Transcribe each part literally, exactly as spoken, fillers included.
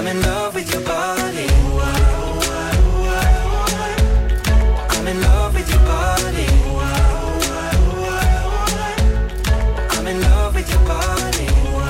I'm in love with your body. I'm in love with your body. I'm in love with your body.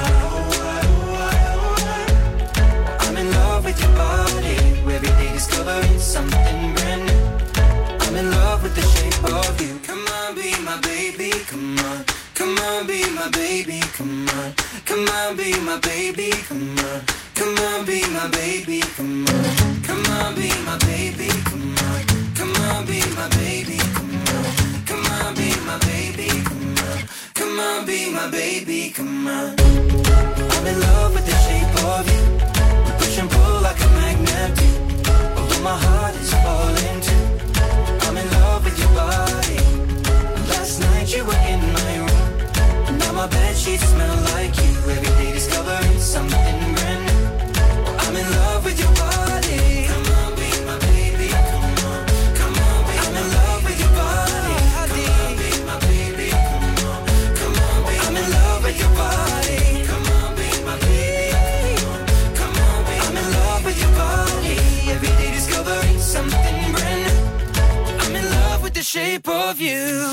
I'm in love with your body. Every day discovering something brand new. I'm in love with the shape of you. Come on, be my baby, come on. Come on, be my baby, come on. Come on, be my baby, come on. Come on, be my baby, come on. Come on, be my baby, come on. Come on, be my baby, come on. Come on, be my baby, come on. Come on, be my baby, come on. I'm in love with the shape of you. We push and pull like a magnet do. Although my heart is falling too. I'm in love with your body. Last night you were in my room. Now my bedsheets smell like you. Every day discovering something brand new. I'm in love with your body. Come on, be my baby. Come on, come on, be I'm in love with your body. Come on, be my baby. Come on, come on, be I'm in love with your body. Come on, be my baby. Come on, come on, be I'm in love with your body. Every day discovering something brand new. I'm in love with the shape of you.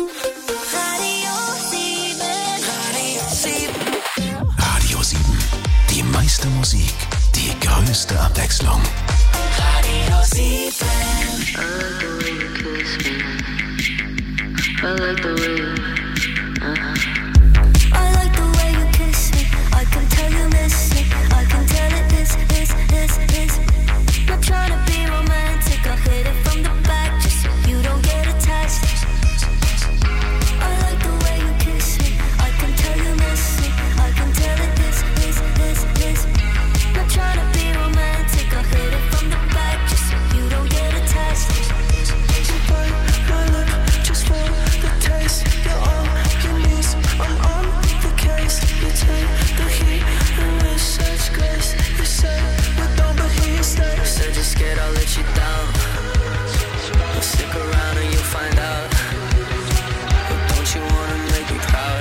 Radio sieben. Die meiste Musik, die größte Abwechslung. Radio sieben. I like the way you uh-huh. I like the way you kiss me. I can tell you miss it. I can tell it is, is, is, is. Not trying to be romantic. I'll hit it from the back just so you don't get attached. I like the way you kiss me. I can tell you miss it. I can tell it is, is, is, is. Not trying to be romantic. I'll hit it from the back just so you don't get attached. You bite my lip just for the taste. You're on your knees, I'm on the case. You take the heat and with such grace. You say we don't, but here you stay. Said you're scared I'll let you down. Well, stick around and you'll find out. But don't you wanna make me proud?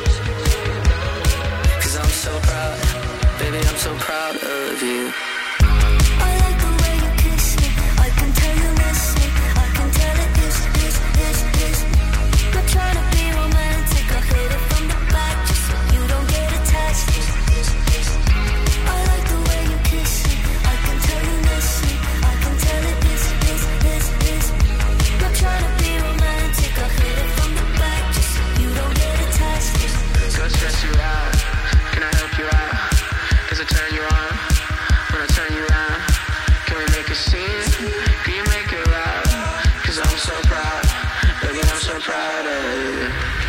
Cause I'm so proud, baby, I'm so proud of you. I like the way you kiss me. I can tell you miss me. I can tell it is, is, is, is. Not trying to be romantic. I'll hit it from the back just so you don't get attached. I like the way you kiss me. I can tell you miss me. I can tell it is, is, is, is. Not trying to be romantic. I'll hit it from the back just so you don't get attached. Go stress you out. Can I help you out? Does it turn you on? When I turn you around, can we make a scene? Can you make it loud? Cause I'm so proud, baby, I'm so proud of you.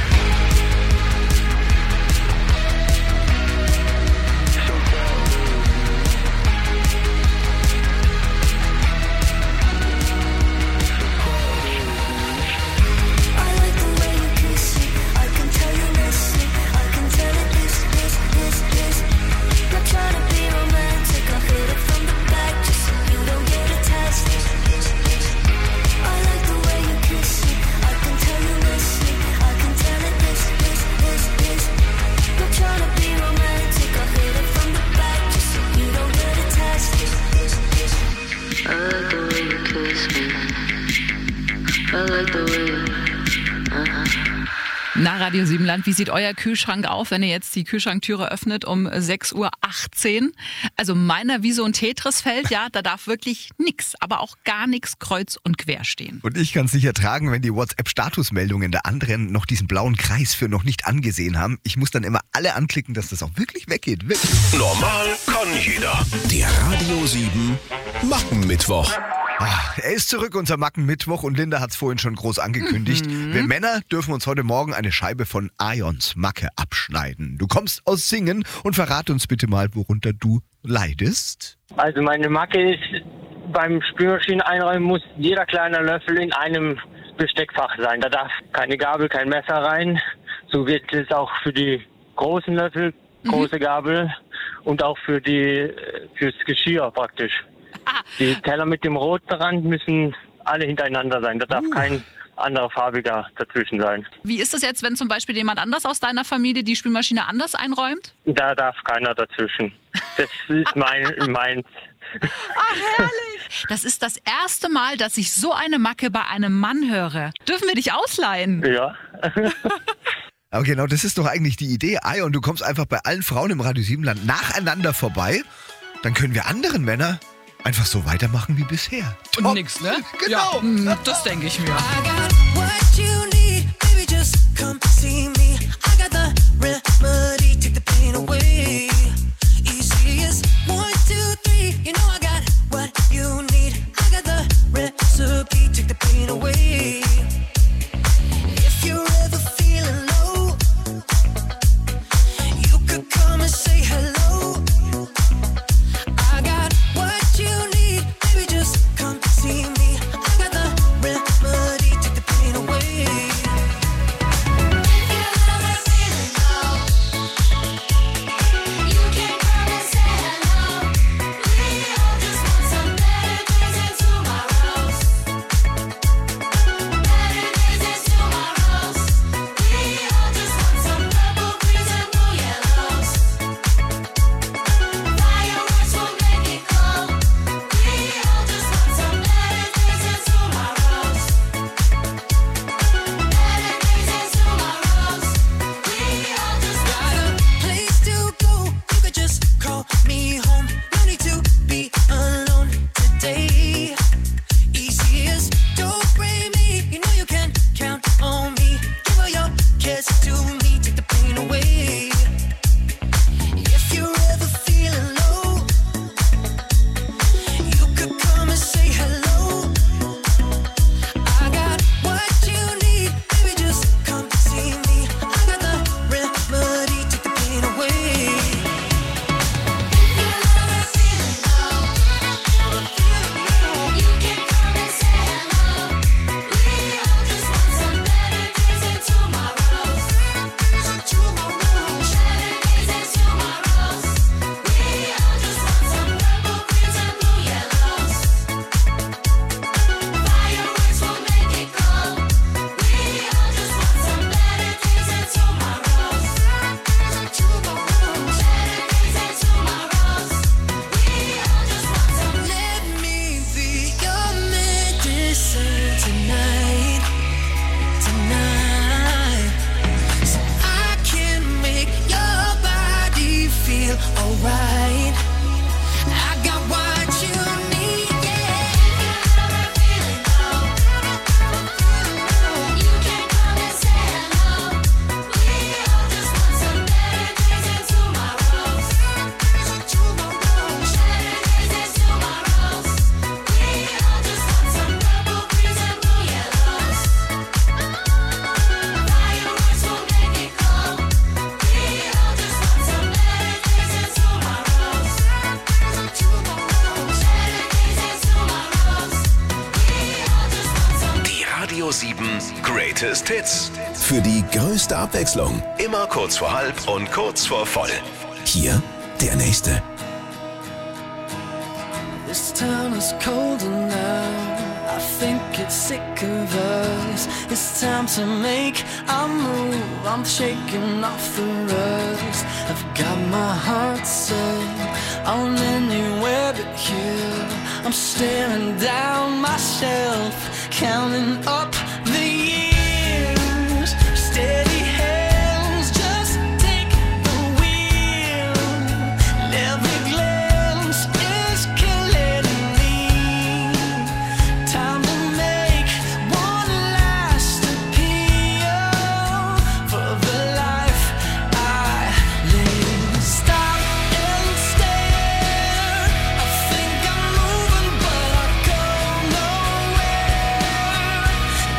I like the way you kiss me. I can tell you miss me. I can tell it is, is, is, is. Not trying to be romantic. I'll hit it from the back just so you don't get attached. I like the way you kiss me. I can tell you miss me. I can tell it is, is, is, is. Not trying to be romantic. I'll hit it from the back just so you don't get attached. I like the way you kiss me. I like the way you uh-huh. Na, Radio Siebenland, wie sieht euer Kühlschrank auf, wenn ihr jetzt die Kühlschranktüre öffnet um sechs Uhr achtzehn? Also meiner wie so ein Tetris-Feld, ja, da darf wirklich nix, aber auch gar nichts kreuz und quer stehen. Und ich kann es nicht ertragen, wenn die WhatsApp-Statusmeldungen der anderen noch diesen blauen Kreis für noch nicht angesehen haben. Ich muss dann immer alle anklicken, dass das auch wirklich weggeht. Wirklich. Normal kann jeder. Der Radio sieben Mackenmittwoch. Ah, er ist zurück, unser Mackenmittwoch, und Linda hat es vorhin schon groß angekündigt. Mhm. Wir Männer dürfen uns heute Morgen eine Scheibe von Ions Macke abschneiden. Du kommst aus Singen und verrat uns bitte mal, worunter du leidest. Also meine Macke ist, beim Spülmaschinen einräumen muss jeder kleine Löffel in einem Besteckfach sein. Da darf keine Gabel, kein Messer rein. So wird es auch für die großen Löffel, große mhm. Gabel und auch für die fürs Geschirr praktisch. Die Teller mit dem roten Rand müssen alle hintereinander sein. Da darf uh. kein andere farbiger dazwischen sein. Wie ist das jetzt, wenn zum Beispiel jemand anders aus deiner Familie die Spülmaschine anders einräumt? Da darf keiner dazwischen. Das ist mein, meins. Ach, herrlich. Das ist das erste Mal, dass ich so eine Macke bei einem Mann höre. Dürfen wir dich ausleihen? Ja. Aber genau, das ist doch eigentlich die Idee. Ion, du kommst einfach bei allen Frauen im Radio Siebenland nacheinander vorbei. Dann können wir anderen Männer einfach so weitermachen wie bisher. Und Top. nix, ne? Genau. Ja, das denke ich mir. I got what you need, baby, just come see me. I got the remedy, take the pain away. Easy as one, two, three. You know I got what you need. I got the recipe, take the pain away. If you're ever feeling low, you could come and say hello. I got what you need, baby, just come see me. I got the remedy, take the pain away. Radio sieben Greatest Hits. Für die größte Abwechslung. Immer kurz vor halb und kurz vor voll. Hier der nächste. This town is colder now. I think it's sick of us. It's time to make a move. I'm shaking off the rust. I've got my heart set on anywhere but here. I'm staring down myself, counting up the years. Steady hands, just take the wheel. And every glance is killing me. Time to make one last appeal for the life I live. Stop and stare. I think I'm moving, but I go nowhere.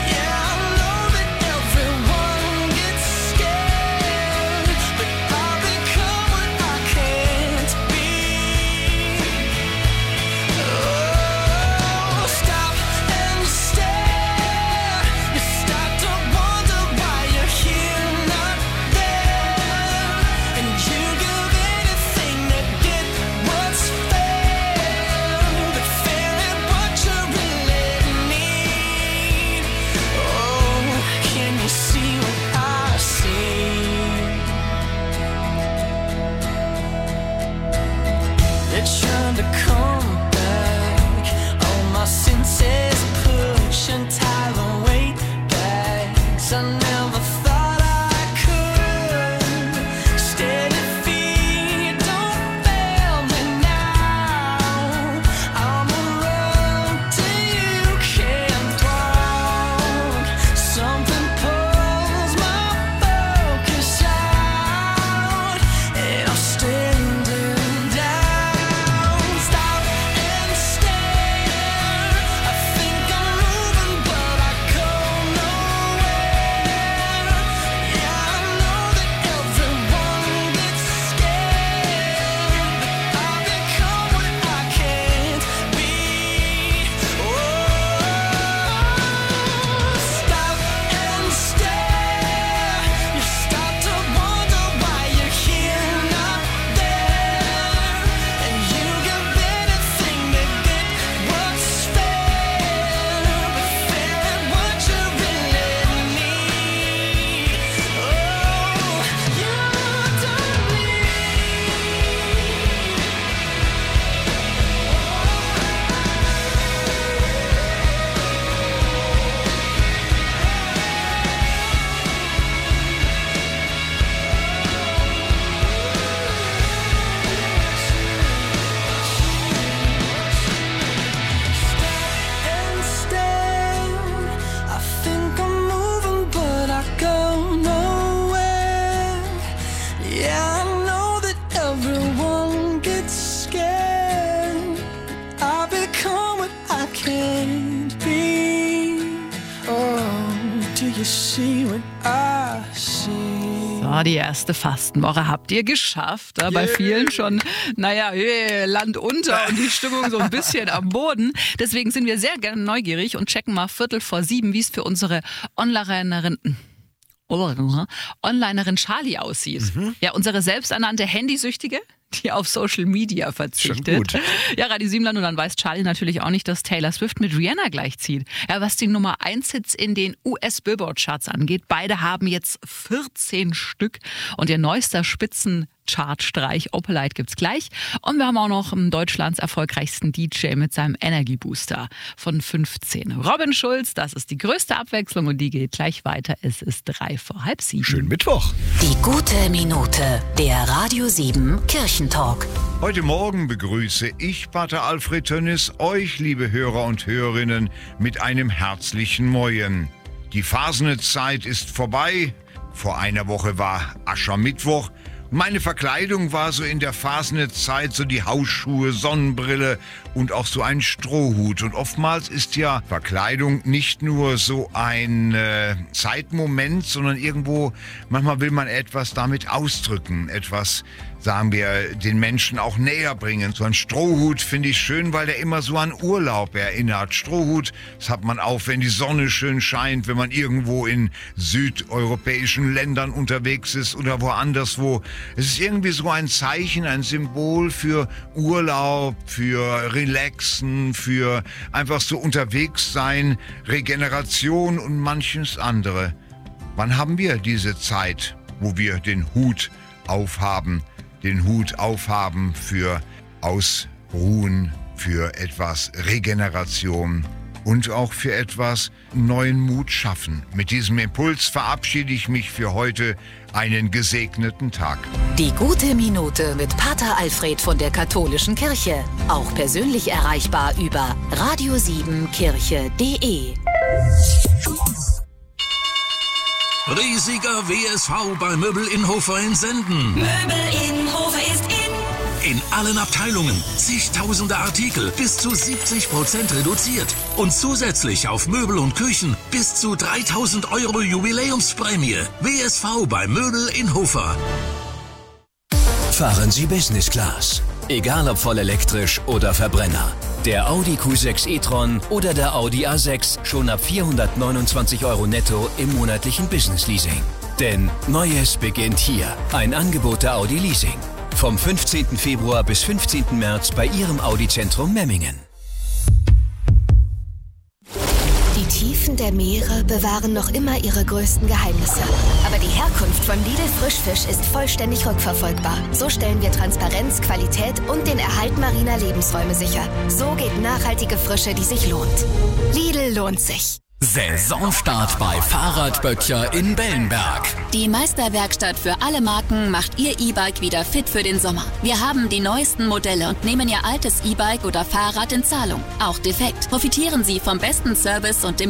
see what I see. So, die erste Fastenwoche habt ihr geschafft. Ja, bei Yeah. vielen schon, naja, hey, Land unter und die Stimmung so ein bisschen am Boden. Deswegen sind wir sehr gerne neugierig und checken mal Viertel vor sieben, wie es für unsere Onlinerin, Onlinerin Charlie aussieht. Mhm. Ja, unsere selbsternannte Handysüchtige, die auf Social Media verzichtet. Schon gut. Ja, Radio Siebenland, und dann weiß Charlie natürlich auch nicht, dass Taylor Swift mit Rihanna gleichzieht. Ja, was die Nummer eins Hits in den U S-Billboard-Charts angeht, beide haben jetzt vierzehn Stück und ihr neuester Spitzenchartstreich Opalite gibt's gleich. Und wir haben auch noch Deutschlands erfolgreichsten D J mit seinem Energy Booster von fünfzehn. Robin Schulz, das ist die größte Abwechslung und die geht gleich weiter. Es ist drei vor halb sieben. Schönen Mittwoch. Die gute Minute, der Radio sieben Kirchentalk. Heute Morgen begrüße ich, Pater Alfred Tönnis, euch, liebe Hörer und Hörerinnen, mit einem herzlichen Moin. Die Fasnetzzeit ist vorbei. Vor einer Woche war Aschermittwoch. Meine Verkleidung war so in der Fasnetzzeit so die Hausschuhe, Sonnenbrille und auch so ein Strohhut. Und oftmals ist ja Verkleidung nicht nur so ein äh, Zeitmoment, sondern irgendwo, manchmal will man etwas damit ausdrücken, etwas, sagen wir, den Menschen auch näher bringen. So ein Strohhut finde ich schön, weil der immer so an Urlaub erinnert. Strohhut, das hat man auf, wenn die Sonne schön scheint, wenn man irgendwo in südeuropäischen Ländern unterwegs ist oder woanders wo. Es ist irgendwie so ein Zeichen, ein Symbol für Urlaub, für Relaxen, für einfach so unterwegs sein, Regeneration und manches andere. Wann haben wir diese Zeit, wo wir den Hut aufhaben? Den Hut aufhaben für Ausruhen, für etwas Regeneration und auch für etwas neuen Mut schaffen. Mit diesem Impuls verabschiede ich mich für heute. Einen gesegneten Tag. Die gute Minute mit Pater Alfred von der Katholischen Kirche. Auch persönlich erreichbar über radio sieben kirche punkt de. Riesiger W S V bei Möbel in Hofer in Senden. Möbel in Hofer ist in. In allen Abteilungen zigtausende Artikel, bis zu siebzig Prozent reduziert. Und zusätzlich auf Möbel und Küchen bis zu dreitausend Euro Jubiläumsprämie. W S V bei Möbel in Hofer. Fahren Sie Business Class. Egal ob voll elektrisch oder Verbrenner. Der Audi Q sechs e-tron oder der Audi A sechs schon ab vierhundertneunundzwanzig Euro netto im monatlichen Business Leasing. Denn Neues beginnt hier. Ein Angebot der Audi Leasing. Vom fünfzehnten Februar bis fünfzehnten März bei Ihrem Audi-Zentrum Memmingen. Die Tiefen der Meere bewahren noch immer ihre größten Geheimnisse. Aber die Herkunft von Lidl Frischfisch ist vollständig rückverfolgbar. So stellen wir Transparenz, Qualität und den Erhalt mariner Lebensräume sicher. So geht nachhaltige Frische, die sich lohnt. Lidl lohnt sich. Saisonstart bei Fahrradböttcher in Bellenberg. Die Meisterwerkstatt für alle Marken macht Ihr E-Bike wieder fit für den Sommer. Wir haben die neuesten Modelle und nehmen Ihr altes E-Bike oder Fahrrad in Zahlung. Auch defekt. Profitieren Sie vom besten Service und dem